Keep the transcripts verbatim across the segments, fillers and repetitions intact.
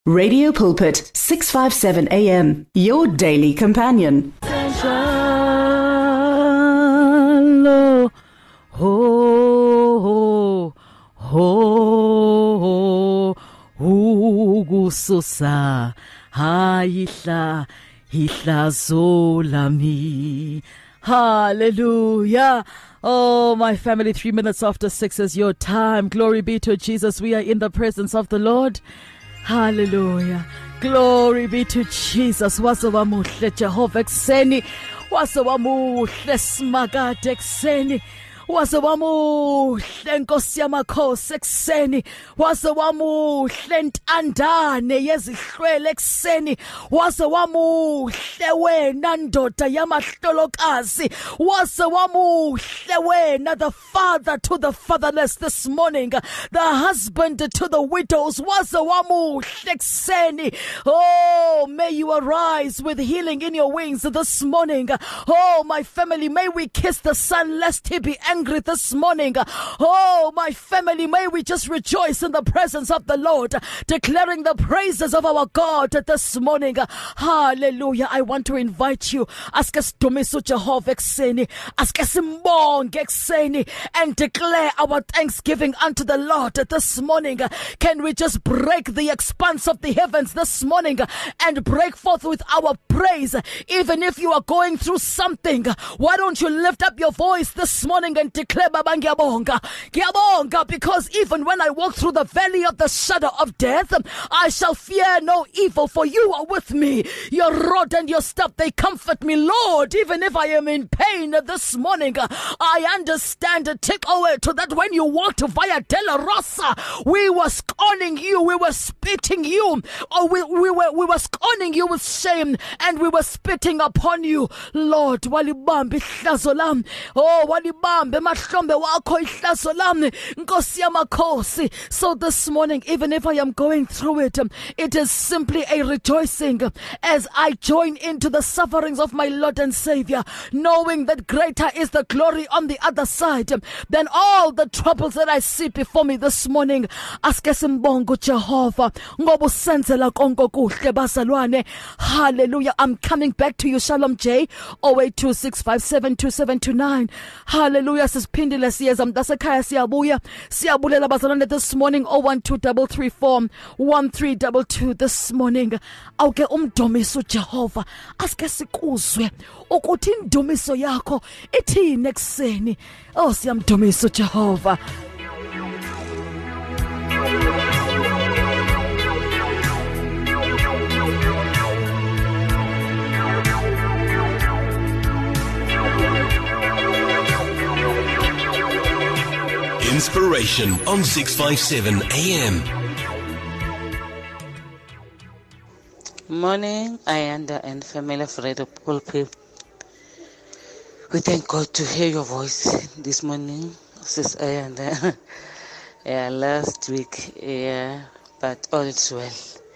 Radio Pulpit, six fifty-seven A M, your daily companion. Hello, ho, ho, ugususa, haihla, hihla zolami. Hallelujah. Oh, my family, three minutes after six is your time. Glory be to Jesus. We are in the presence of the Lord. Hallelujah. Glory be to Jesus. Wazoba muhle Jehovah ekseni. Wazoba muhle smakade ekseni. Wazoba muhle Nkosi yamakhosi ekseni. Wazoba muhle ntandane yezihlwele ekseni. Wazoba muhle wena ndoda yamahlolokazi. Wazoba muhle wena, the father to the fatherless this morning, the husband to the widows. Wazoba muhle ekseni. Oh, may you arise with healing in your wings this morning. Oh, my family, may we kiss the sun lest he be angry this morning. Oh, my family, may we just rejoice in the presence of the Lord, declaring the praises of our God this morning. Hallelujah. I want to invite you, ask us Dumisu Jehovah ekseni, ask us Mbonge ekseni, and declare our thanksgiving unto the Lord this morning. Can we just break the expanse of the heavens this morning and break forth with our praise? Even if you are going through something, why don't you lift up your voice this morning and declare, Baba ngiyabonga, ngiyabonga, because even when I walk through the valley of the shadow of death, I shall fear no evil, for you are with me. Your rod and your staff, they comfort me, Lord. Even if I am in pain this morning, I understand. Take away to that when you walked via Dela Rosa, we were scorning you, we were spitting you, or we, we were we were scorning you with shame, and we were spitting upon you, Lord. Walibambe ihlazo lam, oh walibambe mahlombe wakho ihlazo lam, Nkosi yamakhosi. So this morning, even if I am going through it, it is simply a rejoicing as I join into the sufferings of my Lord and Savior, knowing that greater is the glory on the other side than all the troubles that I see before me this morning. Aske simbongo Jehovah ngoba usenzela konke kuhle bazalwane. Hallelujah. I'm coming back to you, Shalom J, zero eight two six five seven two seven two nine. Hallelujah. Sisiphindile siyeza mntasekhaya siyabuya. Siyabulela bazalwane this morning, zero one two three three four one three two two this morning. Awuke umdumiso Jehovah, aske sikuzwe ukuthi indumiso yakho ithini ekseni. Oh, siyamdumiso Jehovah. Inspiration on six fifty-seven A M. Morning, Ayanda and family of Radio Pulpit. We thank God to hear your voice this morning, Sis Ayanda. Yeah, last week, yeah, but all is well.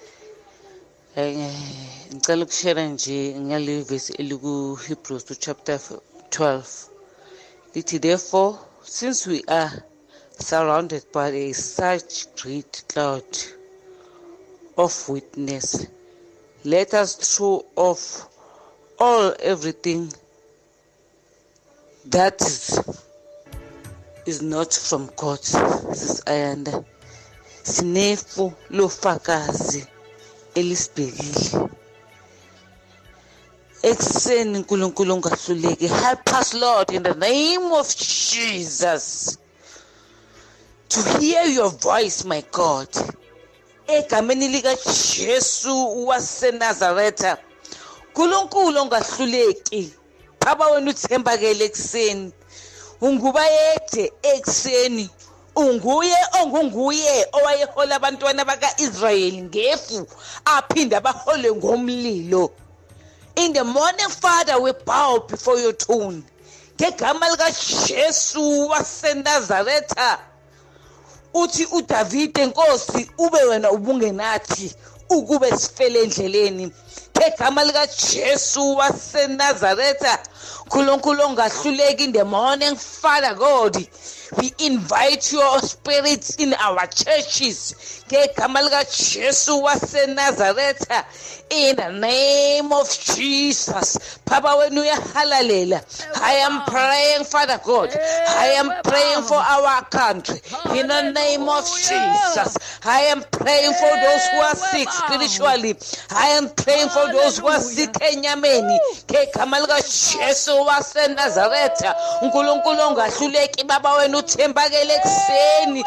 Ngicela ukushare nje ngale verse eliku Hebrews chapter twelve. Lithi, therefore, since we are surrounded by a such great cloud of witness, let us throw off all everything that is, is not from God. Says Ayanda. Sinefu lofakazi elisibhekile. Ekseni nkulunkulu ngahluleki. Help us, Lord, in the name of Jesus, to hear your voice, my God. Egameni lika Jesu waseNazaretha, nkulunkulu ngahluleki. Baba wena uthembakele ekseni. Unguba yethe ekseni. Unguye ongunguye owayehola abantwana baka-Israyeli ngefu aphinda bahole ngomlilo. In the morning, Father, we bow before your throne. Ngegama lika Jesu waseNazaretha, uthi uDavide Nkosi ube wena ubungenathi ukube sifele endleleni. ngegama lika Jesu waseNazaretha uNkulunkulu ongahluleki in the morning. Father God, we invite your spirits in our churches ngegama lika Jesu waseNazaretha, in the name of Jesus. Papa, when we halalela, I am praying, Father God, I am praying for our country in the name of Jesus. I am praying for those who are sick spiritually. I am praying for those who are sick enyameni ngegama lika Jesu waseNazaretha. uNkulunkulu ongahluleki baba wena uthembakele ekseni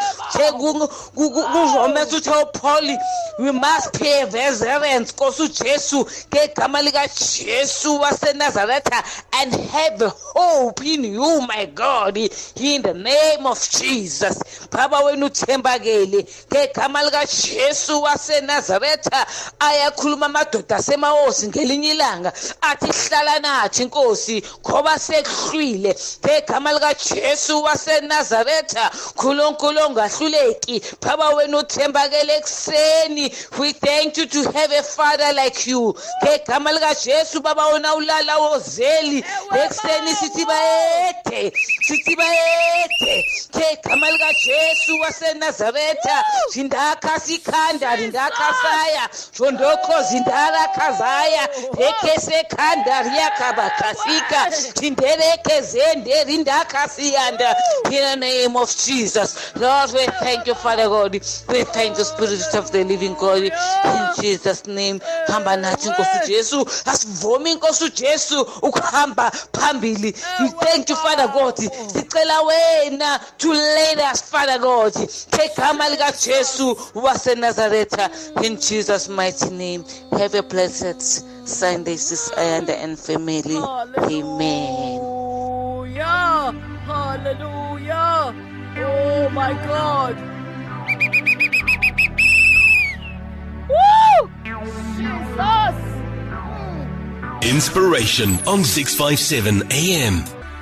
kuRomans uthe Paul, we must pay reverence kosu Jesu ngegama lika Jesu waseNazaretha and have hope in you, my God, in the name of Jesus. Baba wena uthembakele ngegama lika Jesu waseNazaretha. Ayakhuluma amadoda asemahosi ngelinye ilanga athi hlala nathi Nkosi ngoba sekuhlwile ngegama lika Jesu waseNazaretha. uNkulunkulu ongahluleki baba wena uthembakele ekseni. We thank you to have a father like you ngegama lika Jesu. baba wena ulala wozeli ekseni sithi bayethe sithi bayethe ngegama lika Jesu waseNazaretha. Zindakha sikhanda ndakha saya jondoko zindara khazaya ekese khanda riyakabakasika tindereke zende rindakha siyanda. In the name of Jesus, Lord, we thank you, Father God. We thank you, Spirit of the living God, in Jesus' name. Hamba nathi Nkosi Jesu, asivumi Nkosi Jesu ukuhamba phambili. We thank you, Father God. Sicela wena to lead us, Father God, ngegama lika Jesu waseNazaretha, in Jesus' mighty name. Have a blessed Sunday, Sis Ayanda and family. Amen. Hallelujah. Hallelujah. Oh my God. Woo! Jesus. Inspiration on six fifty-seven A M.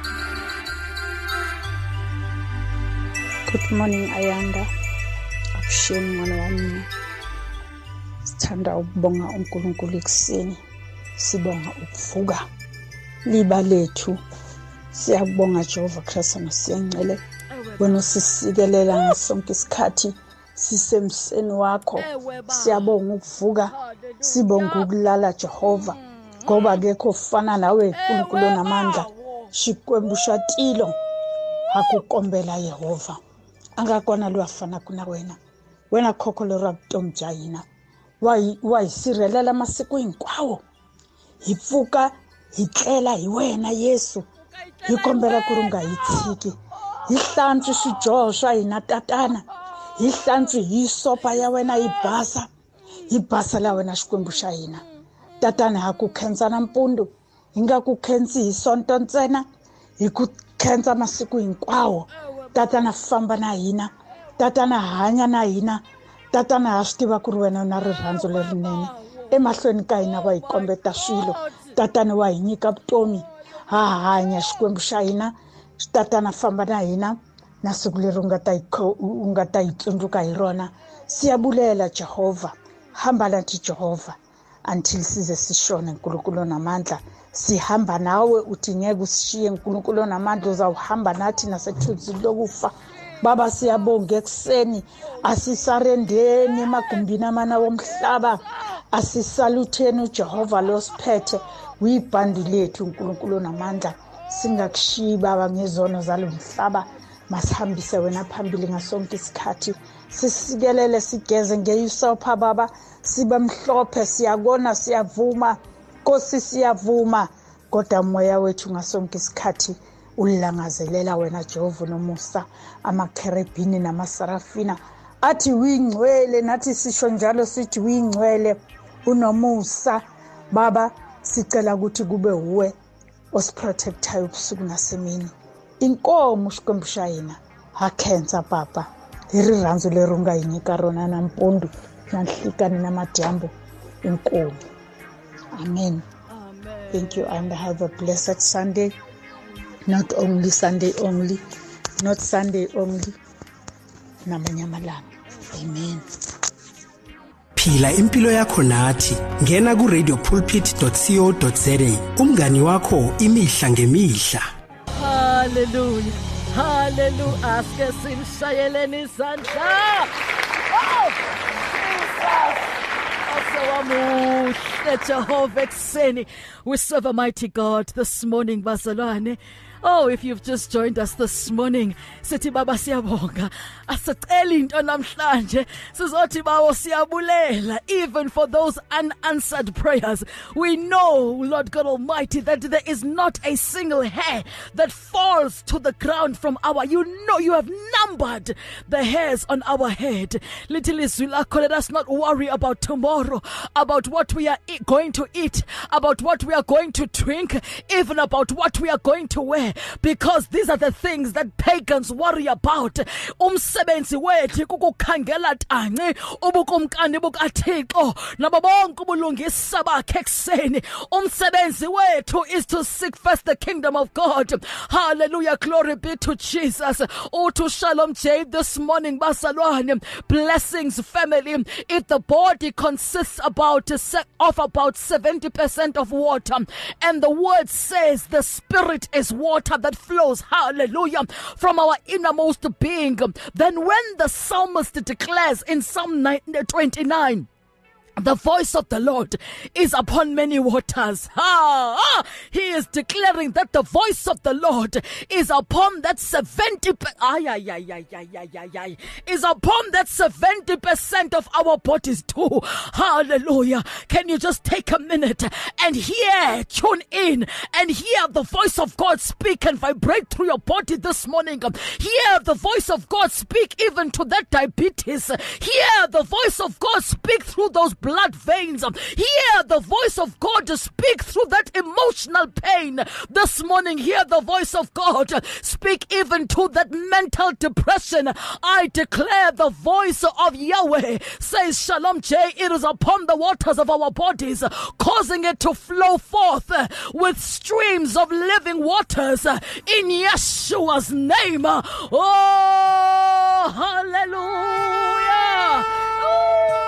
Good morning, Ayanda. Akusheni mwana wami. Sithanda ukubonga uNkulunkulu ekseni. Sibonga ukuvuka liba lethu. Siyabonga Jehova Kristu nosiyangcele wena usisikelela ngasonke isikhathi sisemseni wakho. Siyabonga ukuvuka, sibonga ukulala Jehova, ngoba akekho ofana nawe uNkulunkulu namandla. Xikwembu xa tilo hakukombela Yehova, angakona lwafana kuna wena. Wena khokholo ra vutomi bya hina wa hi sirhelela masiku hinkwawo. Hi pfuka hi tlela hi wena Yesu, hi kombela ku runga hi tshiki. Hi hlantswi swidyoho swa hina tatana, hi hlantswi hi sopa ya wena hi basa, hi basa la wena xikwembu xa hina. Tatana ha ku khensa nampundzu, hi nga ku khensi hi sonto ntsena, hi ku khensa masiku hinkwawo. Tatana famba na hina, tatana hanya na hina, tatana ha swi tiva ku ri wena na rirhandzu lerinene. Emahlweni ka hina wa hi kombeta swilo, tatana wa hi nyika vutomi. Ha hanya xikwembu xa hina, tatana famba na hina na siku leri u nga ta u nga ta hi tsundzuka hi rona. Siyabulela Jehova, hamba nathi Jehova until size sishone uNkulunkulu namandla. Sihamba nawe uthi ngeke usishiye uNkulunkulu namandla, uzawuhamba nathi nasethunzini lokufa. Baba siyabonga ekseni, asisarendeni emagumbini amana womhlaba, asisalutheni uJehova losiphethe. Uyibhandi lethu uNkulunkulu namandla, singakushiyi baba ngezono zalo mhlaba. Masihambise wena phambili ngasonke isikhathi, sisikelele sigeze ngeyisopha baba, sibe mhlophe. Siyakona, siyavuma Nkosi, siyavuma, kodwa moya wethu ngasonke isikhathi ulilangazelela wena Jehova nomusa. Amakherubini namasarafina athi uyingcwele, nathi sisho njalo sithi uyingcwele unomusa. Baba sicela ukuthi kube uwe osiprotectayo ubusuku nasemini. Inkomo xikwembu xa hina ha khensa papa, hi rirhandzu leri u nga hi nyika rona nampundzu na nhlikani na madyambu. Inkomo. Amen. Amen. Thank you and have a blessed Sunday. Not only Sunday only, not Sunday only, namanye amalanga. Amen. Phila impilo yakho nathi. Ngena ku radio pulpit dot co dot za. Umngani wakho imihla ngemihla. Hallelujah. Hallelujah. Aske simshayeleni izandla. Oh! Jesus. Jehovah ekseni. We serve a mighty God this morning, bazalwane. Oh, if you've just joined us this morning, sithi baba siyabonga. Asicela into namhlanje. Sizothi bawo siyabulela even for those unanswered prayers. We know, Lord God Almighty, that there is not a single hair that falls to the ground from our. You know, you have numbered the hairs on our head. Little Izulako, let us not worry about tomorrow, about what we are e- going to eat, about what we are going to drink, even about what we are going to wear. Because these are the things that pagans worry about. Umsebenzi wethu kukukhangela tanci ubukumkani bukaThixo nabo bonke ubulungisa bakhe ekseni. Umsebenzi wethu is to seek first the kingdom of God. Hallelujah, glory be to Jesus. Oh, to Shalom J this morning, bazalwane. Blessings, family. If the body consists about of about seventy percent of water, and the word says the spirit is water that flows, hallelujah, from our innermost being, then when the psalmist declares in Psalm twenty-nine, the voice of the Lord is upon many waters. Ah, ah, he is declaring that the voice of the Lord is upon that seventy ay, ay, ay, ay, ay, ay, ay, ay, is upon that seventy percent of our bodies too. Hallelujah. Can you just take a minute and hear, tune in and hear the voice of God speak and vibrate through your body this morning. Hear the voice of God speak even to that diabetes. Hear the voice of God speak through those blood veins. Hear the voice of God to speak through that emotional pain this morning. Hear the voice of God speak even to that mental depression. I declare the voice of Yahweh says, Shalom J, it is upon the waters of our bodies, causing it to flow forth with streams of living waters in Yeshua's name. Oh, hallelujah. Oh.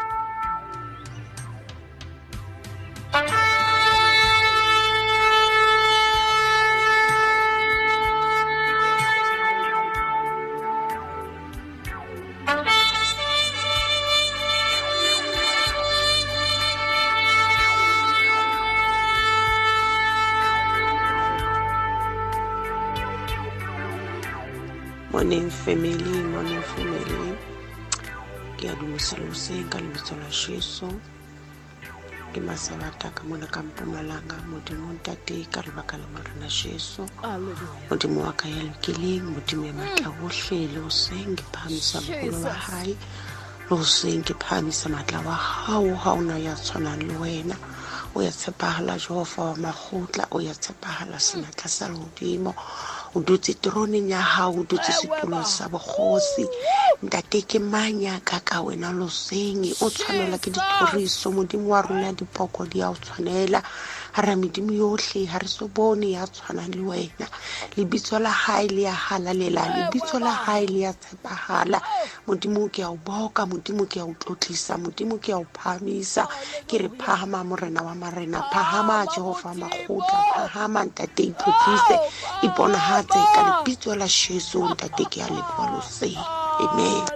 Morning family, morning family. Ngiyadumisa lusenga libitso la Jesu. Ke masabata ka mona ka Mpumalanga modimo ntate ka lebaka la marena Jesu. Modimo wa ka ya lekileng, modimo ya matla bohle le o seng ke phamisa bogolo wa hae. Lo seng ke phamisa matla wa hao ha ona ya tshwana le wena. O ya tshepahala Jehova wa magotla, o ya tshepahala senatla sa modimo. O dutse troneng ya hao, o dutse setulong sa bogosi. Ntate ke manya ka ka wena lo seng o tshwanela ke ditlhoriso modimo wa rona dipoko di a o tshwanela. Hara medimo yohle ha re so bone ya tshwana le wena. Lebitso la hae le ya halalela, lebitso la hae le ya tshepahala. Modimo ke a o boka, modimo ke a o tlotlisa, modimo ke a o phamisa. Ke re phahama morena wa marena, phahama Jehova magotla, phahama ntate iphotlise iponahatse ka lebitso la Jesu ntate ke a leboha lo seng. Amen.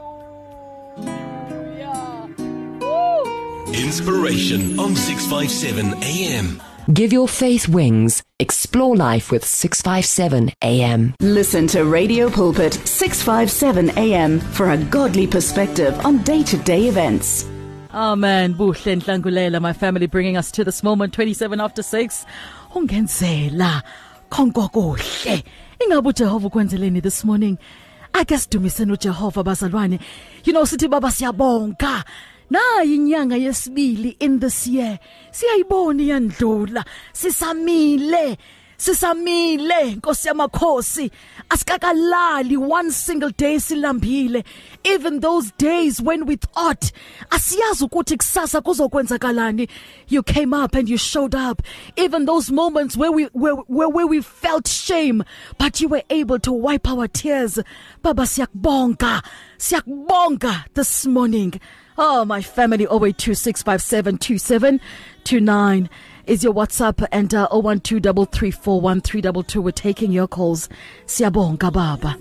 Inspiration on six fifty-seven A M. Give your faith wings. Explore life with six fifty-seven A M. Listen to Radio Pulpit six fifty-seven A M for a godly perspective on day-to-day events. Amen. Buhle Nhlangulela, my family, bringing us to this moment, twenty-seven after six. Ungenzela konke kuhle. Ingabe uJehova ukwenzeleni this morning? Ake sidumiseni uJehova bazalwane. You know, sithi baba siyabonga. Na inyanga yesibili in this year. Siyayibona yandlula. Sisamile. Sisamile Nkosi yamakhosi. Asikakalali one single day silambile. Even those days when we thought asiyazi ukuthi kusasa kuzokwenzakalani, you came up and you showed up. Even those moments where we where, where, where we felt shame, but you were able to wipe our tears. Baba siyakubonga. Siyakubonga this morning. Oh, my family, oh eight two six five seven two seven two nine is your WhatsApp, and uh, oh one two three three four one three two two. We're taking your calls. Siyabonga baba.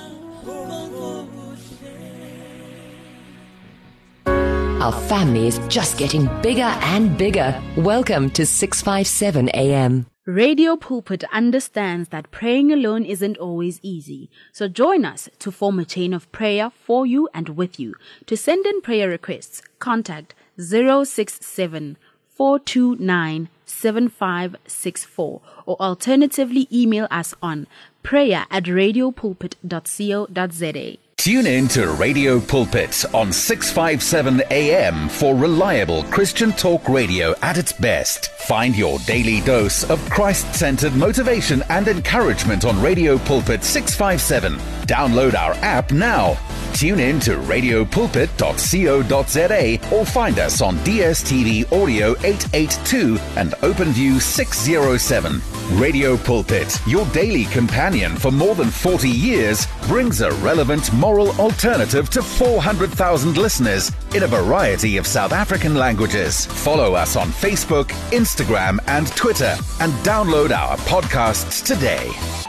Our family is just getting bigger and bigger. Welcome to six fifty-seven A M. Radio Pulpit understands that praying alone isn't always easy. So join us to form a chain of prayer for you and with you. To send in prayer requests, contact zero six seven, four two nine, seven five six four or alternatively email us on prayer at radiopulpit dot co dot za. Tune in to Radio Pulpit on six fifty-seven A M for reliable Christian talk radio at its best. Find your daily dose of Christ-centered motivation and encouragement on Radio Pulpit six fifty-seven. Download our app now. Tune in to radiopulpit dot co dot za or find us on D S T V Audio eight eighty-two and OpenView six oh seven. Radio Pulpit, your daily companion for more than forty years, brings a relevant moral alternative to four hundred thousand listeners in a variety of South African languages. Follow us on Facebook, Instagram and Twitter and download our podcasts today.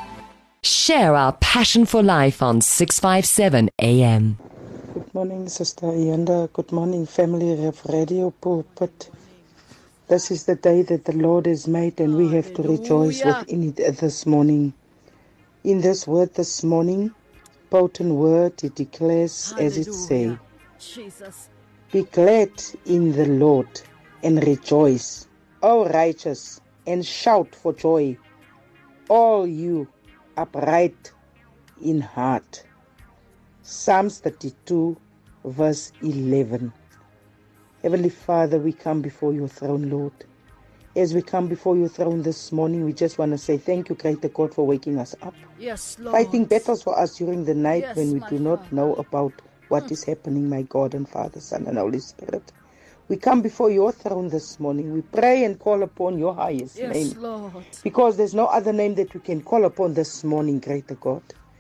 Share our passion for life on six fifty-seven A M. Good morning, Sister Yanda. Good morning, family of Radio Pulpit. This is the day that the Lord has made, and we have to rejoice within it this morning. In this word this morning, potent word, it declares Hallelujah. As it says, Jesus. Be glad in the Lord and rejoice, O righteous, and shout for joy, all you upright in heart. Psalms thirty-two, verse eleven. Heavenly Father, we come before your throne, Lord. As we come before your throne this morning, we just want to say thank you, greater God, for waking us up. Yes, Lord. Fighting battles for us during the night yes, when we do not Father. know about what mm. is happening, my God and Father, Son, and Holy Spirit. We come before your throne this morning. We pray and call upon your highest yes, name. Lord. Because there's no other name that we can call upon this morning, greater God.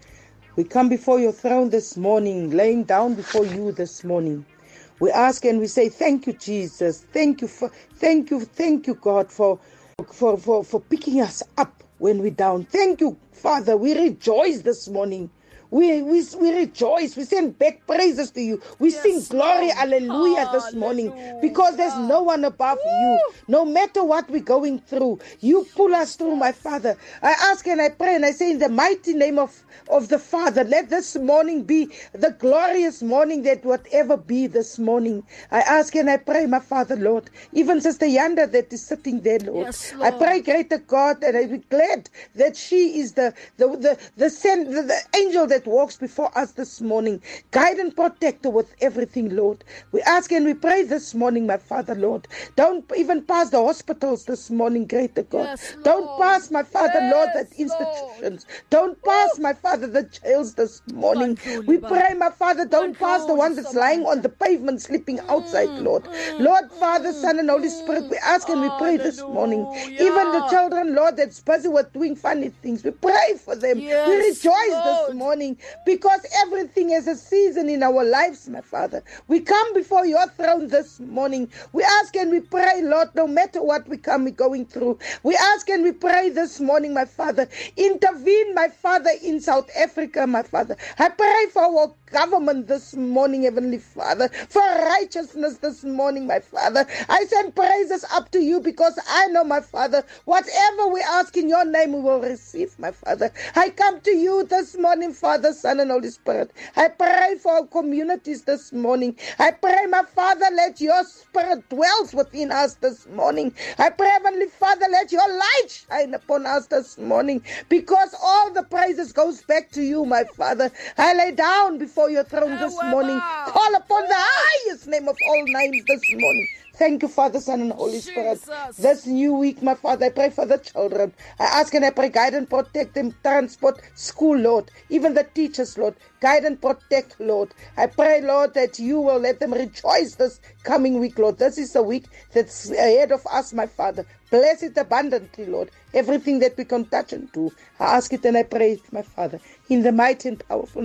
We come before your throne this morning, laying down before you this morning. We ask and we say, thank you, Jesus. Thank you for, thank you, thank you, God, for, for, for, for picking us up when we're down. Thank you, Father. We rejoice this morning. We, we, we rejoice. We send back praises to you. We yes, sing glory, Lord. Hallelujah, hallelujah this morning. Because there's no one above Woo. You. No matter what we're going through, you pull us through, my Father. I ask and I pray and I say in the mighty name of, of the Father, let this morning be the glorious morning that would ever be this morning. I ask and I pray, my Father, Lord. Even Sister Yanda that is sitting there, Lord. Yes, Lord. I pray, greater God, and I be glad that she is the, the, the, the, send, the, the angel that walks before us this morning. Guide and protect her with everything, Lord. We ask and we pray this morning, my Father, Lord. Don't even pass the hospitals this morning, greater God. Yes, Don't pass, my Father, yes, Lord, the institutions. Lord. Don't pass, my Father, the jails this morning. We pray, my Father, don't pass the one that's lying on the pavement, sleeping outside, Lord. Lord, Father, Son, and Holy Spirit, we ask and we pray this morning. Even the children, Lord, that's busy with doing funny things, we pray for them. Yes, we rejoice Lord. This morning. Because everything has a season in our lives, my Father. We come before your throne this morning. We ask and we pray, Lord, no matter what we come going through. We ask and we pray this morning, my Father. Intervene, my Father, in South Africa, my Father. I pray for our government this morning, Heavenly Father, for righteousness this morning, my Father. I send praises up to you because I know, my Father, whatever we ask in your name, we will receive, my Father. I come to you this morning, Father, Son, and Holy Spirit. I pray for our communities this morning. I pray, my Father, let your Spirit dwells within us this morning. I pray, Heavenly Father, let your light shine upon us this morning because all the praises goes back to you, my Father. I lay down before your throne this morning. Call upon the highest name of all names this morning. Thank you, Father, Son, and Holy Jesus. Spirit. This new week, my Father, I pray for the children. I ask and I pray, guide and protect them, transport, school, Lord. Even the teachers, Lord. Guide and protect, Lord. I pray, Lord, that you will let them rejoice this coming week, Lord. This is a week that's ahead of us, my Father. Bless it abundantly, Lord. Everything that we can touch and do. I ask it and I pray it, my Father, in the mighty and powerful name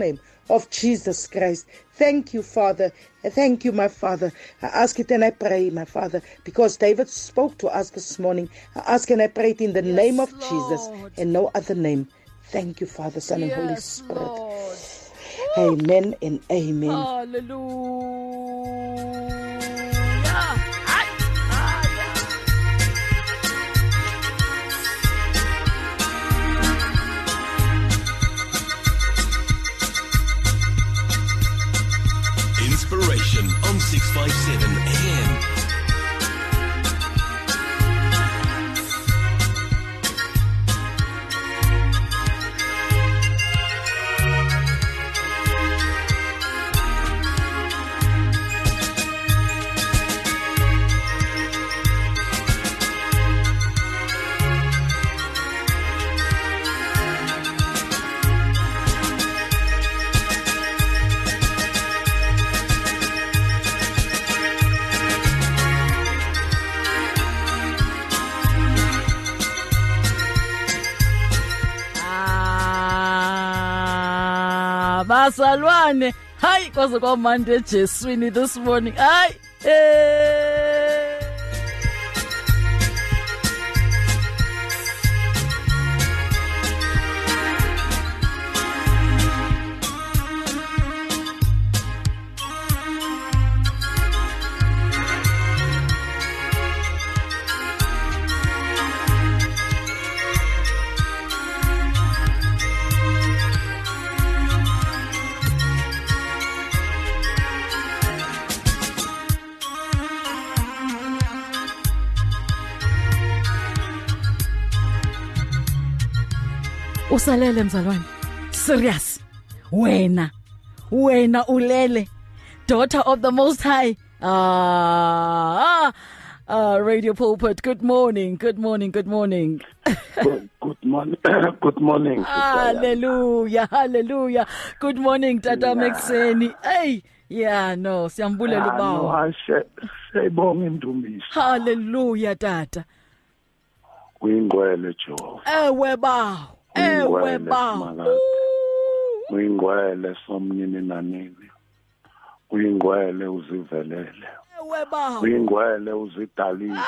of Jesus Christ. Thank you, Father. Thank you, my Father. I ask it and I pray, my Father, because David spoke to us this morning. I ask and I pray it in the yes, name of Lord. Jesus and no other name. Thank you, Father, Son, yes, and Holy Spirit. Lord. Amen and amen. Hallelujah. Inspiration on six fifty-seven A M. Bazalwane, hayi kwaze kwamande eJeswini this morning. Hayi eh usalele mzalwane, serious, wena wena ulele, daughter of the Most High. Ah, uh, Radio Pulpit, good morning, good morning, good morning. good, good morning, good morning. Hallelujah, hallelujah. Good morning, Tata Mexeni. Hey, yeah, no, siyambulela ubawo. Ah, no, siyabonga indumiso. Hallelujah, Tata. Uyingcwele Jehova. Ewe bawo. Ewe ba. Uyingcwele somnini nanini. Uyingcwele uzivelele. Ewe ba. Uyingcwele uzidalile.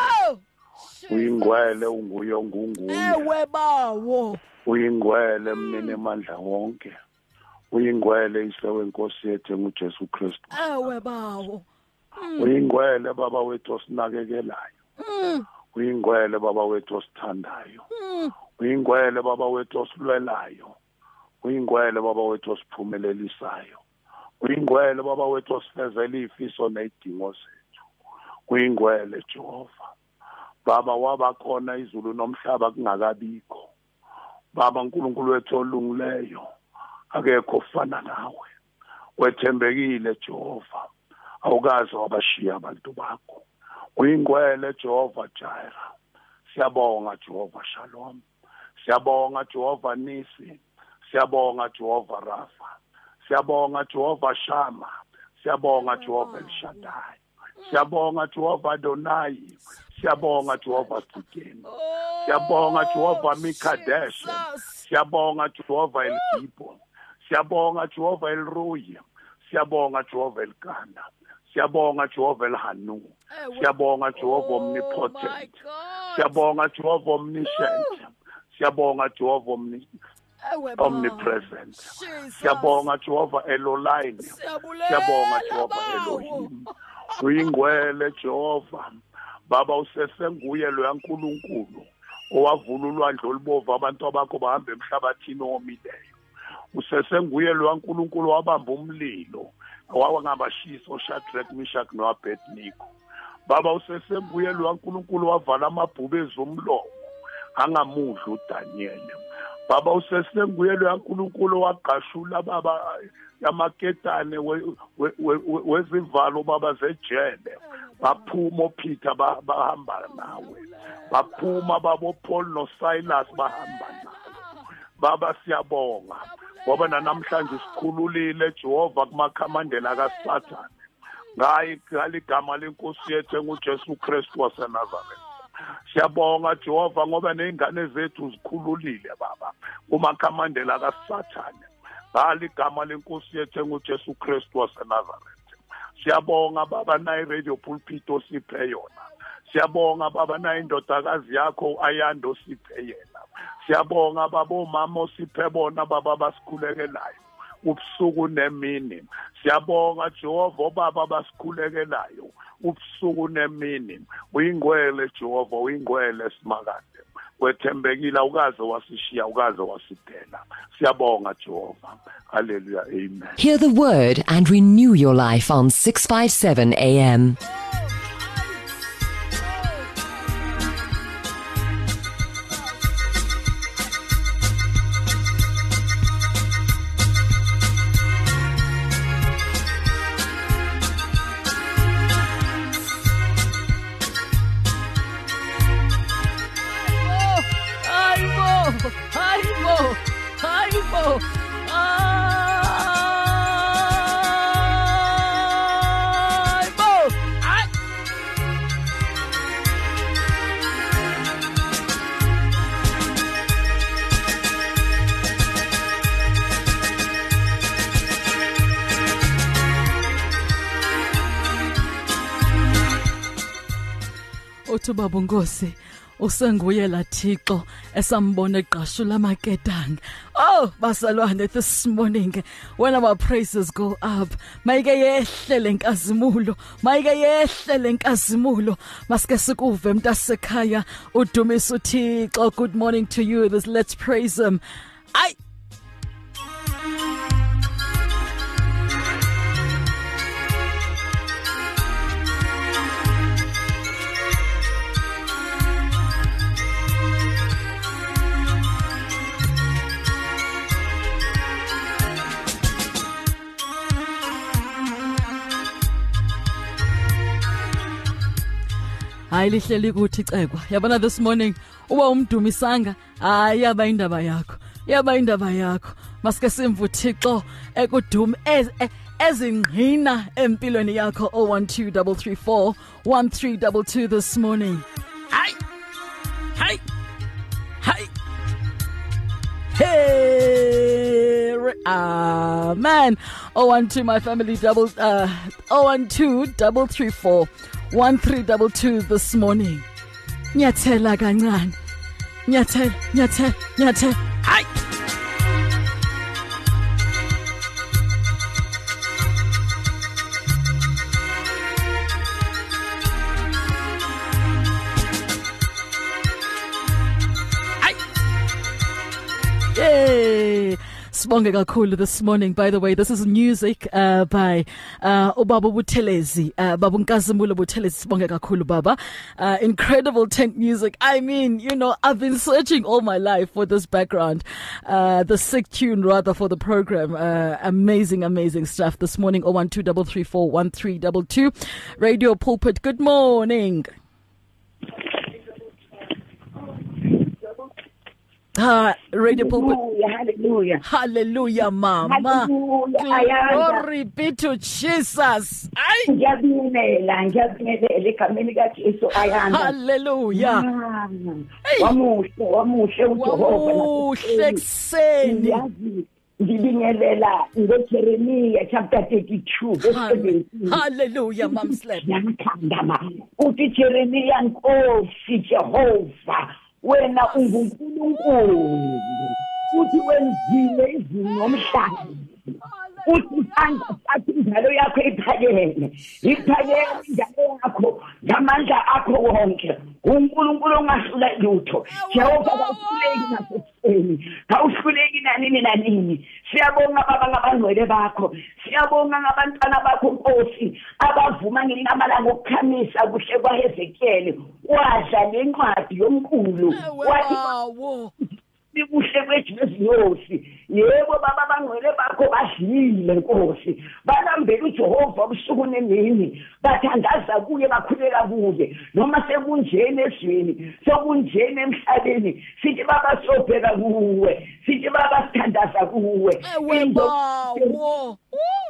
Uyingcwele unguye ongunguye. Ewe bawo. Uyingcwele mnene amandla wonke. Uyingcwele isewe Nkosi yethu nguJesu Kristu. Ewe bawo. Uyingcwele baba wethu osinakekelayo. Uyingcwele baba wethu osithandayo. Uyingcwele baba wethu osilwelayo. Uyingcwele baba wethu osiphumelelisayo. Uyingcwele baba wethu osifezela ifiso nezidingo zethu. Uyingcwele Jehova. Baba waba khona izulu nomhlaba kungakabikho. Baba uNkulunkulu wethu olungileyo, akekho ofana nawe. Wethembekile Jehova, awukaze wabashiya abantu bakho. Uyingcwele Jehova Jireh. Siyabonga Jehova Shalom. Siyabonga Jehova Nisi. Siyabonga Jehova Rafa. Siyabonga Jehova Shama. Siyabonga Jehova El Shaddai. Siyabonga Jehova Adonai. Siyabonga Jehova Tsikeni. Siyabonga Jehova Mikadesh. Siyabonga Jehova El Gibo. Siyabonga Jehova El Rui. Siyabonga Jehova El Kana. Siyabonga Jehova El Hanu. Siyabonga Jehova Omnipotent. Siyabonga Jehova Omniscient. Siyabonga Jehova Omni Omnipresent. Siyabonga Jehova Elohim. Siyabonga Jehova Elohim. Uyingcwele Jehova. Baba usesenguye lo yaNkulunkulu owavula ulwandle olubomvu abantu abakho bahamba emhlabathini omileyo. Usesenguye lo yaNkulunkulu wabamba umlilo awangabashiso Shadrach, Meshach noAbednego. Baba usesenguye lo yaNkulunkulu wavala amabhube ezomlomo angamudla uDaniel. Baba usesenguye lo yaNkulunkulu waqashula baba yamaketane wezivalo baba zejele. Baphuma oPeter bahamba nawe. Baphuma babo Paul no Silas bahamba nawe. Baba siyabonga ngoba namhlanje sikhululile Jehova kumakhamandela kaSathane. Ngayi ngaligama lenkosi yethu nguJesu Kristu waseNazaretha. Siyabonga Jehova ngoba nezingane zethu zikhululile baba kumakhamandela kaSathane. ngaligama lenkosi yethu nguJesu Kristu waseNazaretha. Siyabonga baba nayi radio pulpit osiphe yona. Siyabonga baba nayi indodakazi yakho Ayando siphe yena. Siyabonga baba omama osiphe bona baba basikhulekelayo ubusuku nemini. Siyabonga Jehova baba basikhulekelayo ubusuku nemini. Uyingwele Jehova, uyingwele simakade. Wethembekile ukaze wasishiya ukaze wasidela. Siyabonga Jehova. Hallelujah. Amen. Hear the word and renew your life on six fifty-seven A M. Haibo, haibo, haibo, ai. Uthi baba Nkosi usenguyela Thixo esambona eqashu lamaketanga. Oh basalwane, this morning when our praises go up, mayike yehle lenkazimulo, mayike yehle lenkazimulo, maske sikuve mntasekhaya udumisa uThixo. Good morning to you. This let's praise him. I hayi lihleli kuthi cekwa. Yabona this morning uba umdumisanga hayi yaba indaba yakho, yaba indaba yakho. Maske simvu Thixo ekudum ezingqina empilweni yakho. oh one two three three four one three two two this morning. Hayi hayi hayi hey amen. oh one two my family double uh oh one two three three four one three two two this morning. Nyathela kancane. Nyathela, nyathela, nyathela. Hayi. Yay. Sibonge kakhulu this morning. By the way, this is music uh, by uh, Ubaba Buthelezi, uh, Baba Nkazimulo Buthelezi. Sibonge kakhulu baba. Uh, incredible tent music. I mean, you know, I've been searching all my life for this background, uh, the sick tune rather for the program. Uh, amazing, amazing stuff this morning. oh one two three three four one three two two. Radio Pulpit. Good morning. Ah, Radio Pulpit. Hallelujah. Hallelujah, Mama. Hallelujah. Glory be to Jesus. Hallelujah. Wamuhle, wamuhle uJehova. Wamuhle kuseni. Ngibingelela ngeJeremiah chapter thirty-two verse seventeen. Hallelujah, Mom Slap. Yamkhanda ma. Uthi Jeremiah Nkosi Jehova, wena unguNkulunkulu. Uthi wenzile izimo nomhlaba. Uthi thanda sathi injalo yakho iphakeme. Iphakeme injalo yakho ngamandla akho wonke. uNkulunkulu ongahlula lutho. Jehova awuhluleki naseseni. Awuhluleki nanini nanini. Siyabonga baba ngabangcwele bakho. Siyabonga ngabantwana bakho Nkosi abavuma ngelinqama langokukhamisa kuhle kwaHezekiel. Wadla lencwadi yomkhulu. Wathi sibuhle kwethu nezinyosi. Yebo baba bangcwele bakho badlile Nkosi. Balambela uJehova ubusuku nemini. Bathandaza kuye bakhuleka kuye. Noma sekunjene ezweni, sekunjene emhlabeni. Sithi baba sobheka kuwe. Sithi baba sithandaza kuwe.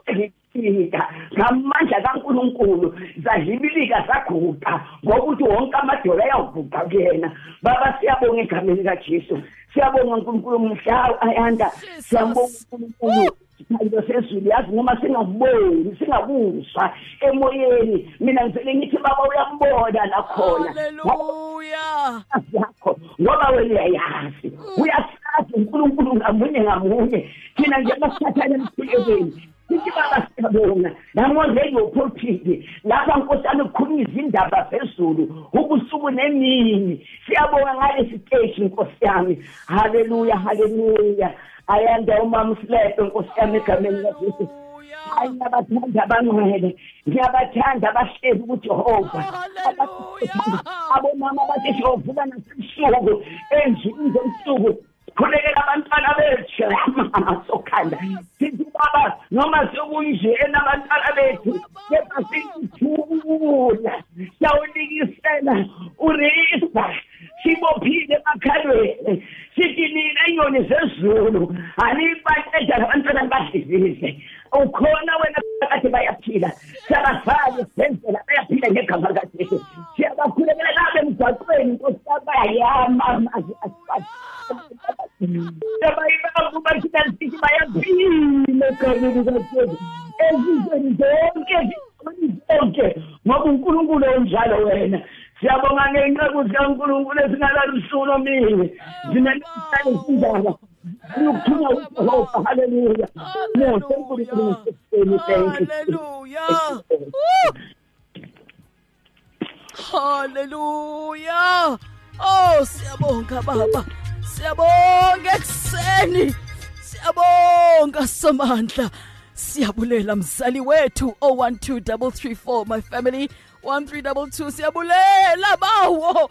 zafika ngamandla kaNkulunkulu zahibilika zaguqa ngokuthi wonke amadola ayaguqa kuyena. Baba siyabonga egameni kaJesu. Siyabonga uNkulunkulu mhla ayanda. Siyabonga uNkulunkulu Hayibo sezulu yazi noma singakuboni singakuzwa emoyeni mina ngizele ngithi baba uyambona nakhona. Haleluya. Yakho ngoba wena uyayazi uyasazi uNkulunkulu ngamunye ngamunye thina nje masithathana emphilweni. Sithi baba siyabonga namonze ngophophile lapha nkosana ukukhuluma izindaba zezulu ubusuku nemini. Siyabonga ngale stage Nkosi yami. Haleluya haleluya. Ayanda umama Silepe Nkosi yami egameni laJesu. Hayi nabathanda abangcwele ngiyabathanda abahleli kuJehova. Abomama bathi siyovuka nasebusuku endlini zomsuku khulekela abantwana bethu mama sokhanda. Sithi baba noma sokunje enabantwana bethu kepha sithula siyawulikisela urisa sibophile emakhalweni sithi nina inyoni zezulu anibanceda abantwana bahlizise ukhona wena kathi bayaphila sabafale senzela bayaphila ngegama likaJesu. Siyabakhulekela lapha emgwaqweni Nkosi bayayama amazi asifati sabayibabu bathina sithi bayaphila egameni likaJesu ezizweni zonke zonke ngoba uNkulunkulu onjalo wena. Siyabonga ngenqaku zikaNkulunkulu ezingalalishuni omini zinenhlalo izindaba ukuthunya uJehova. Haleluya. Haleluya. Haleluya. Oh siyabonga baba. Siyabonga ekseni. Siyabonga Somandla. Siyabulela mzali wethu oh one two three three four my family one three two two. Siyabulela bawo.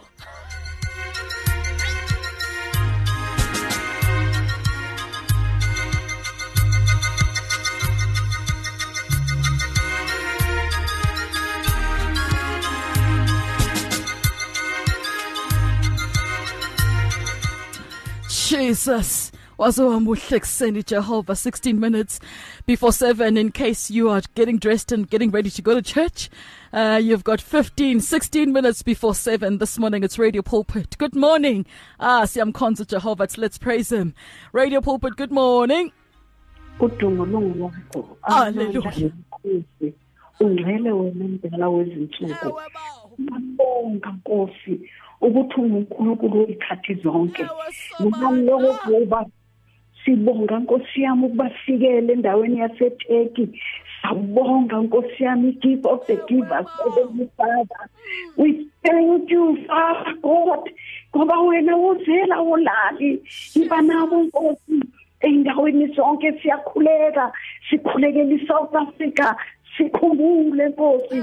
Jesus. Wazowamuhle kuseni Jehovah. Sixteen minutes before seven. In case you are getting dressed and getting ready to go to church, uh, you've got fifteen, sixteen minutes before seven. This morning it's Radio Pulpit. Good morning. Ah, Siyam Konzo Jehovah. Let's praise him. Radio Pulpit. Good morning. Hallelujah. Ungcele wena mbela wezinsuku. Ngibonga Nkosi ukuthi uNkulunkulu ikhathi zonke. Ngiyalokuba sibonga Nkosi yami ukubafikele endaweni yaseTurkey. Sawubonga Nkosi yami, give of the givers, Heavenly Father. We thank you, Father God. Ngoba wena uzela ulali. Iba nabo Nkosi. Endaweni zonke siyakhuleka, sikhulekela iSouth Africa. Sikhumbule Nkosi.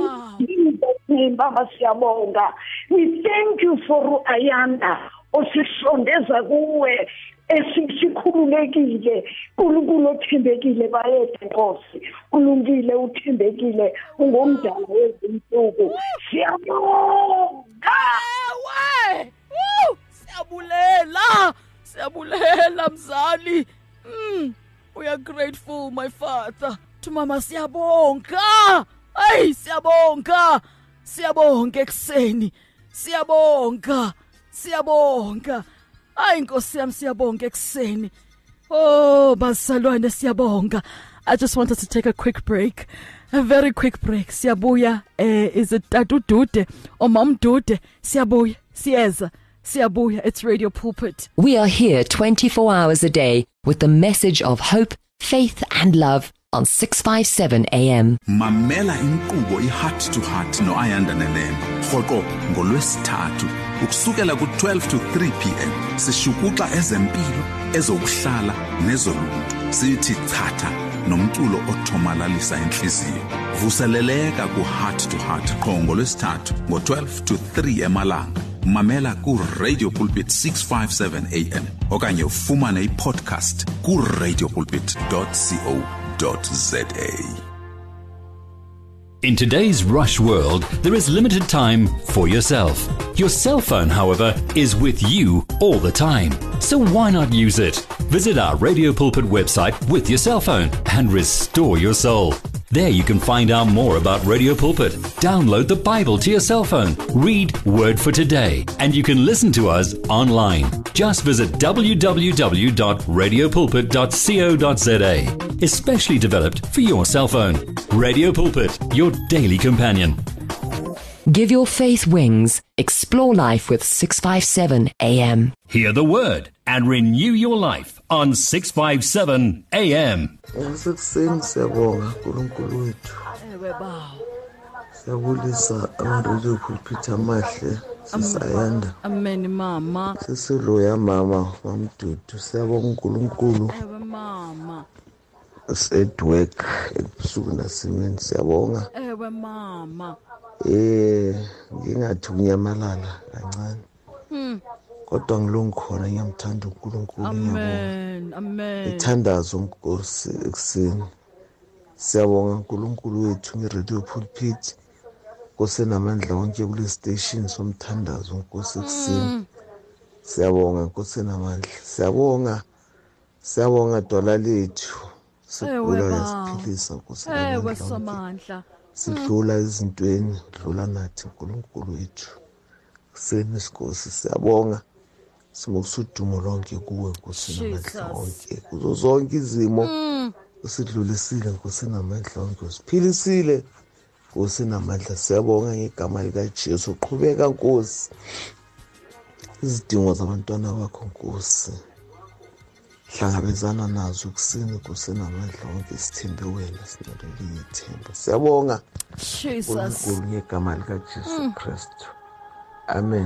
Baba siyabonga. We thank you for Ayanda. Osisondeza kuwe esikhululekile. uNkulunkulu othembekile bayethu Nkosi. Kulungile uthembekile ungomdala wezinsuku. Siyabonga. Ewe! Woo! Siyabulela. Siyabulela mzali. Mm. We are grateful my father. To mama siyabonga. Ay siyabonga. Siyabonga ekseni. Siyabonga. Siyabonga. Ay Nkosi yami siyabonga ekseni. Oh basalwane siyabonga. I just wanted to take a quick break. A very quick break. Siyabuya eh is it Tatu Dude or Mom Dude? Siyabuya. Siyeza. Siyabuya. It's Radio Pulpit. We are here twenty-four hours a day with the message of hope, faith and love on six fifty-seven A M. Mamela inkqubo iHeart to Heart noAyanda Nenemba. Rhoqo ngolwesithathu ukusukela ku twelve to three p m. Sishukuxa ezempilo, ezokuhlala nezoluntu. Sithi chatha nomculo othomalalisa inhliziyo. Vuseleleka ku Heart to Heart qho ngolwesithathu ngo twelve to three emalanga. Mamela ku Radio Pulpit six fifty-seven A M okanye ufumane i-podcast ku radio pulpit dot co dot za. In today's rush world, there is limited time for yourself. Your cell phone, however, is with you all the time. So why not use it? Visit our Radio Pulpit website with your cell phone and restore your soul. There you can find out more about Radio Pulpit, download the Bible to your cell phone, read Word for Today, and you can listen to us online. Just visit w w w dot radio pulpit dot co dot z a. Especially developed for your cell phone. Radio Pulpit, your daily companion. Give your faith wings. Explore life with six fifty-seven A M. Hear the word and renew your life on six fifty-seven A M. Ngisekuseni siyabonga uNkulunkulu wethu. Ewe bawo. Siyabulisa ama-Radio Pulpit amahle sisayanda. Amen mama. Sisiloya mama mamdudu. Siyabonga uNkulunkulu. Ewe mama. At work ebusuku nasemini siyabonga. Ewe mama. Eh ngingathi unyamalala kancane. Hmm. Kodwa ngilongikhona ngiyamthanda uNkulunkulu ngiyabonga. Amen. Amen. Ithandazo uNkosi ekseni. Siyabonga uNkulunkulu wethu ngeRadio Pulpit. Nkosi namandla wonke kule station somthandazo Nkosi ekseni. Siyabonga Nkosi namandla. Siyabonga. Siyabonga dola lethu. Sikula yasiphilisa Nkosi namandla. Ewe somandla. Sidlula izintweni, dlula nathi uNkulunkulu wethu. Kuseni Nkosi siyabonga. Simokusudumo lonke kuwe Nkosi namandla wonke. Kuzo zonke izimo usidlulisile Nkosi namandla wonke. Usiphilisile Nkosi namandla. Siyabonga ngegama lika Jesu. Qhubeka Nkosi. Izidingo zabantwana bakho Nkosi. Hlangabezana nazo kusini Nkosi namandla wonke sithembe wena sinaleli ithemba. Siyabonga Jesus. ngegama lika Jesu Kristu. Amen.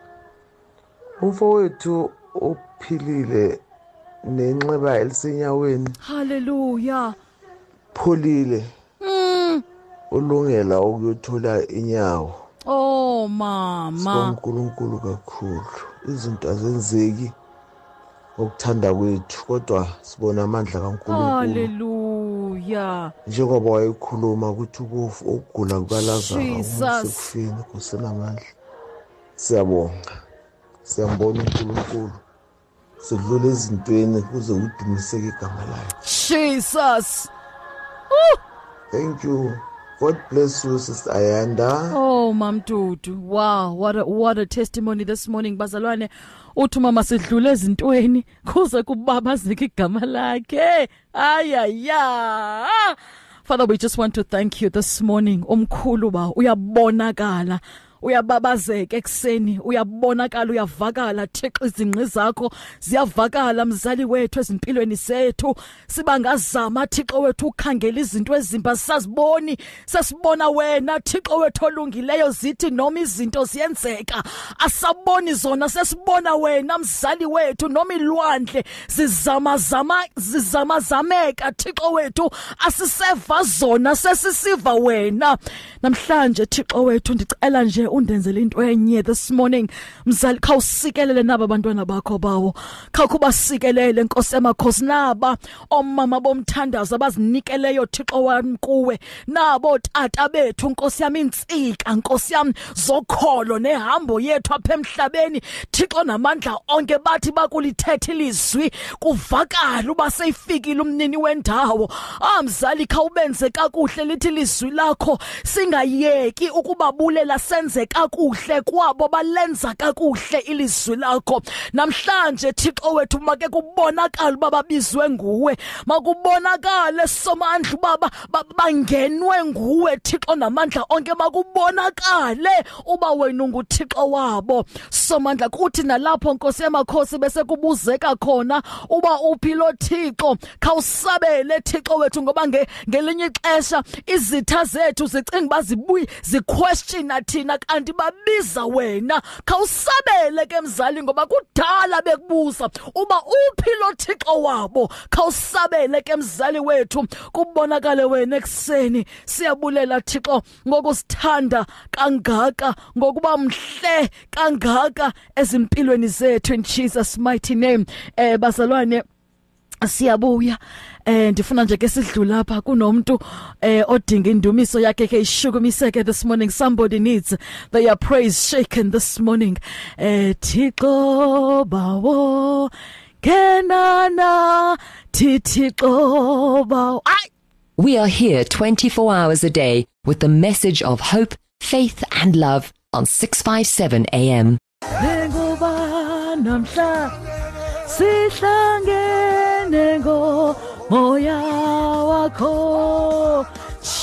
Umfowethu uphilile nenxeba elisenyaweni. Hallelujah. Pholile. Mm. Ulungela ukuyothola inyawo. Oh mama. uNkulunkulu kakhulu. Izinto azenzeki ukuthanda kwethu kodwa sibona amandla kaNkulunkulu. Hallelujah. Njengoba wayekhuluma ukuthi ukufa ukugula kukaLazarus Jesus. sekufini Nkosi namandla. Siyabonga. Siyambona uNkulunkulu. Sidlule ezintweni kuze udumiseke igama lakhe. Jesus. Woo. Thank you. God bless you, Sister Ayanda. Oh, Mamdudu. Wow, what a what a testimony this morning, bazalwane. Uthi mama sidlule ezintweni kuze kubabazeke igama lakhe. Ayaya. Father, we just want to thank you this morning. Omkhulu ba uyabonakala. Uyababazeka ekseni, uyabonakala, uyavakala. Thixo izingqi zakho ziyavakala mzali wethu ezimpilweni zethu. Sibangazama Thixo wethu ukhangela izinto ezimba sasiboni, sasibona wena Thixo wethu olungileyo zithi noma izinto ziyenzeka asaboni zona sesibona wena mzali wethu noma ilwandle zizama zama zizama zameka Thixo wethu asiseva zona sesisiva wena. Namhlanje Thixo wethu ndicela nje undenzele into enye this morning mzali khawusikelele naba bantwana bakho bawo khawukubasikelele Nkosi emakhosi naba omama bomthandazo abazinikeleyo Thixo wami kuwe nabo tata bethu Nkosi yami insika Nkosi yami zokholo nehambo yethu apha emhlabeni Thixo namandla onke bathi bakulithethe ilizwi kuvakala uba seyifikile umnini wendawo amzali khawubenze kakuhle lithi ilizwi lakho singayeki ukubabulela senze kakuhle kwabo balenza kakuhle ilizwi lakho namhlanje Thixo wethu make kubonakala bababizwe nguwe makubonakale somandla baba bangenwe nguwe Thixo namandla onke makubonakale uba wena unguThixo wabo somandla kuthi nalapho Nkosi emakhosi bese kubuzeka khona uba uphilo Thixo khawusabele Thixo wethu ngoba ngelinye ixesha izitha zethu zicinga bazibuyi ziquestion thina kanti babiza wena khawusabele ke mzali ngoba kudala bekubuza uba uphilo Thixo wabo khawusabele ke mzali wethu kubonakale wena ekseni siyabulela Thixo ngokusithanda kangaka ngokuba mhle kangaka ezimpilweni zethu in Jesus mighty name. Eh bazalwane siyabuya eh ndifuna nje ke sidlula lapha kunomuntu eh odinga indumiso yakhe ke ishukumiseke this morning. Somebody needs their praise shaken this morning. Eh Thixo bawo Kenana Tithixo bawo. We are here twenty-four hours a day with the message of hope, faith and love on six fifty-seven A M. Nengoba namhla sihlangene ngo moya wakho.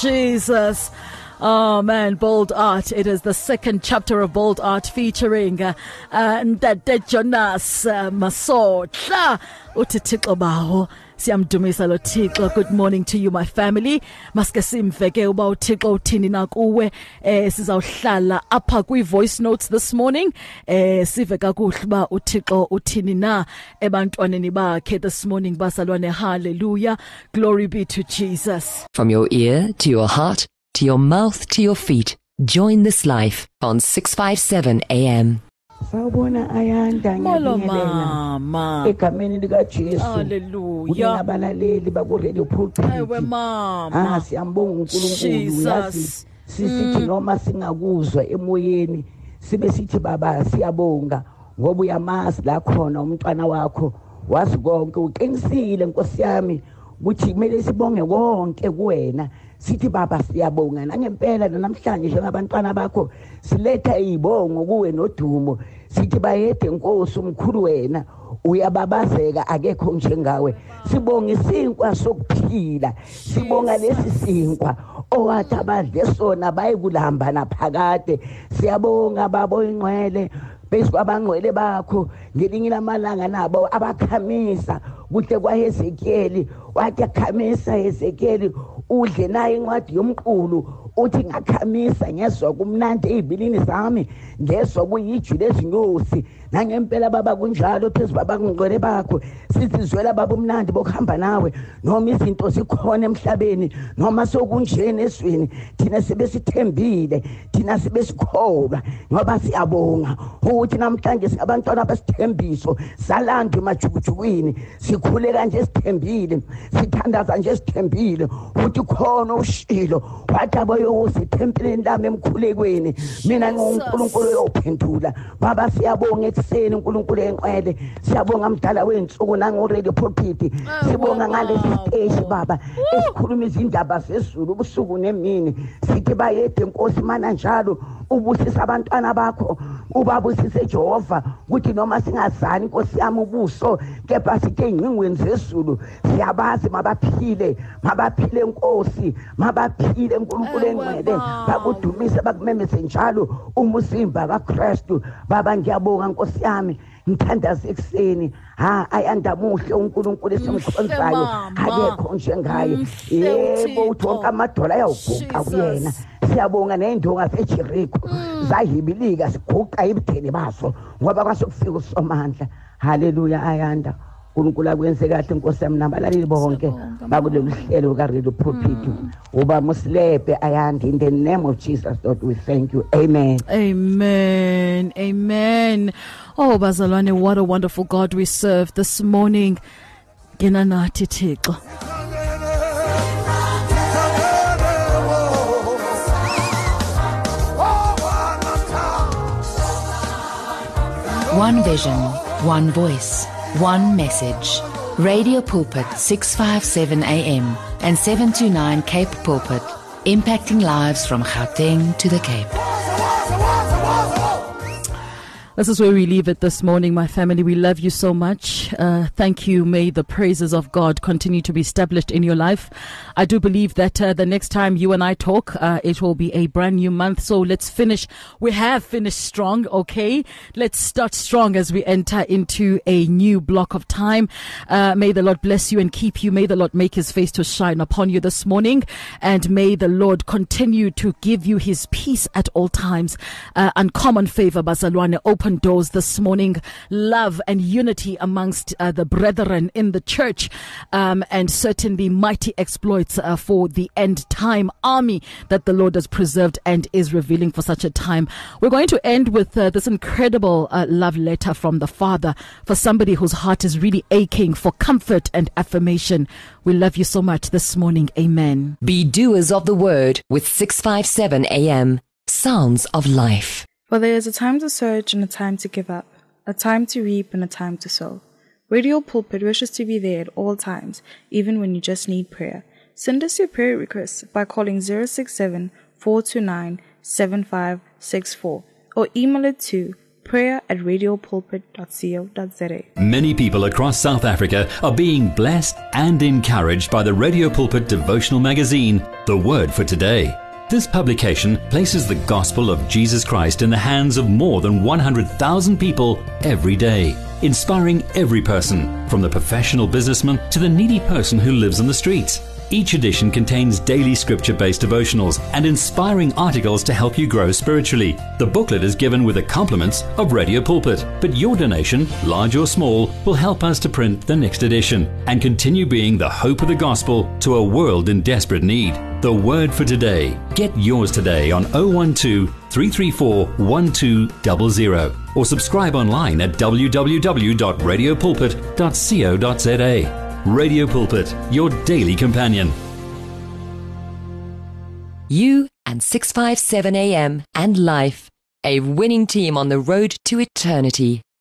Jesus. Oh man, Bold Art. It is the second chapter of Bold Art featuring uh, uh, Ndade Jonas uh, Masotla Utithixo bawo. Siyamdumisa lo Thixo. Good morning to you, my family. Maske simveke uba uThixo uthini na kuwe. Eh sizawuhlala apha kwi voice notes this morning. Eh sive kakuhle ba uThixo uthini na ebantwaneni bakhe this morning. Basalwane, hallelujah. Glory be to Jesus. From your ear to your heart, to your mouth, to your feet, join this life on six fifty-seven A M. Sawubona Ayanda ngiyabingelela egameni lika Jesu. Hallelujah. Abalaleli baku Radio Pulpit. Ewe mama. Ah siyambonga uNkulunkulu yazi sisithi noma singakuzwa emoyeni sibe sithi baba siyabonga ngoba uyamazi la khona umntwana wakho wazi konke uqinisile Nkosi yami ukuthi kumele sibonge konke kuwena. Sithi baba siyabonga nangempela namhlanje njengabantwana bakho siletha izibongo kuwe nodumo. Sithi bayede Nkosi umkhulu wena uyababazeka akekho njengawe. Sibonga isinkwa sokuphila, sibonga lesi sinkwa owathi abadle sona bayikulamba naphakade. Siyabonga babo ingcwele bese abangcwele bakho ngelinye lamalanga nabo abakhamisa kuhle kwa Hezekiel wathi akhamisa Hezekiel udle naye incwadi yomqulu uthi ngakhamisa ngezwe kumnandi ezibilini zami ngezwe kuyiju lezinyosi nangempela baba kunjalo phezulu baba kungcwele bakho sizizwela baba umnandi bokuhamba nawe noma izinto zikhona emhlabeni noma sokunjene eswini thina sibe sithembile thina sibe sikholwa ngoba siyabonga ukuthi namhlanje sabantwana basithembiso salanda emajukujukwini sikhule kanje sithembile sithandaza nje sithembile ukuthi khona ushilo wathi abayosi tempeleni lami emkhulekweni mina ngoNkulunkulu yophendula baba siyabonga ekuseni uNkulunkulu enqwele siyabonga mdala wensuku nango Radio Pulpit sibonga ngalesi stage baba esikhuluma izindaba zezulu ubusuku nemini sithi bayede Nkosi mana njalo ubusisa abantwana bakho ubabusise Jehova ukuthi noma singazani Nkosi yami ubuso kepha sithe ingcingweni zezulu siyabazi mabaphile mabaphile Nkosi mabaphile uNkulunkulu engcwele bakudumise bakumemeze njalo umuzimba kaKristu baba ngiyabonga Nkosi yami ngithandaza ekuseni ha ayanda muhle uNkulunkulu esimkhonzayo akekho njengaye yebo uthonke amadola ayawuguqa kuyena siyabonga nendonga zeJericho zayibilika siguqa ibitheni baso ngoba kwasokufika usomandla haleluya ayanda uNkulunkulu akwenze kahle Nkosi yami nabalaleli bonke bakulolu hlelo ka Radio Pulpit uba muslebe ayanda in the name of Jesus Lord we thank you amen amen amen. Oh bazalwane, what a wonderful God we serve this morning. Ngena nathi Thixo. One vision, one voice, one message. Radio Pulpit six fifty-seven A M and seven to nine Cape Pulpit, impacting lives from Gauteng to the Cape. This is where we leave it this morning, my family. We love you so much. Uh, thank you. May the praises of God continue to be established in your life. I do believe that uh, the next time you and I talk, uh, it will be a brand new month. So let's finish. We have finished strong, okay? Let's start strong as we enter into a new block of time. Uh, may the Lord bless you and keep you. May the Lord make his face to shine upon you this morning. And may the Lord continue to give you his peace at all times. Uh, uncommon favor, Bazalwane, open doors this morning, love and unity amongst uh, the brethren in the church, um, and certainly mighty exploits uh, for the end time army that the Lord has preserved and is revealing for such a time. We're going to end with uh, this incredible uh, love letter from the Father for somebody whose heart is really aching for comfort and affirmation. We love you so much this morning. Amen. Be doers of the word with six fifty-seven A M. Sounds of Life. For there is a time to search and a time to give up, a time to reap and a time to sow. Radio Pulpit wishes to be there at all times, even when you just need prayer. Send us your prayer requests by calling zero six seven, four two nine, seven five six four or email it to prayer at radiopulpit dot co dot za. Many people across South Africa are being blessed and encouraged by the Radio Pulpit devotional magazine, The Word for Today. This publication places the gospel of Jesus Christ in the hands of more than one hundred thousand people every day, inspiring every person, from the professional businessman to the needy person who lives on the streets. Each edition contains daily scripture-based devotionals and inspiring articles to help you grow spiritually. The booklet is given with the compliments of Radio Pulpit, but your donation, large or small, will help us to print the next edition and continue being the hope of the gospel to a world in desperate need. The Word for Today. Get yours today on oh one two, three three four, one two zero zero or subscribe online at w w w dot radio pulpit dot co dot za. Radio Pulpit, your daily companion. You and six five seven A M and Life, a winning team on the road to eternity.